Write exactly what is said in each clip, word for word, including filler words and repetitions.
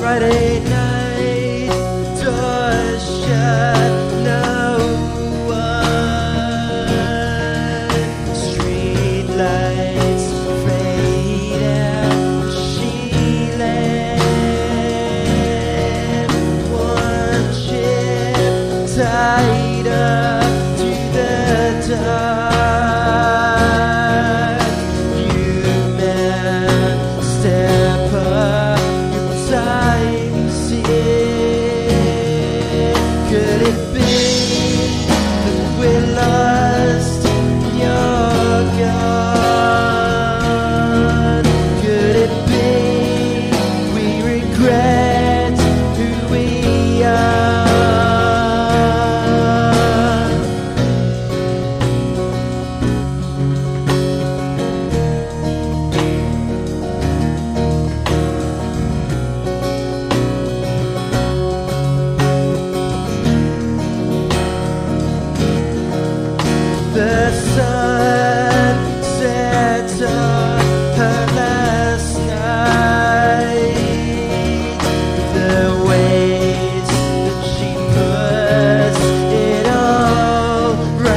Friday night, doors shut, no one. Street lights fade out, she led one ship tied up to the dock. You men step up, time sin. Could it be that we're lost in your God? Could it be we regret who we are? The sun sets on her last night. The ways that she puts it all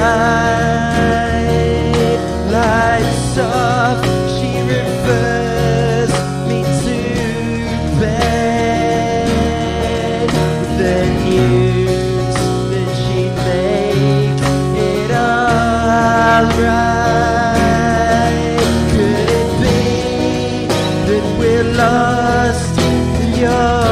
right. Lights off, she refers me to bed. The news that she'd make it alright. Could it be that we're lost in your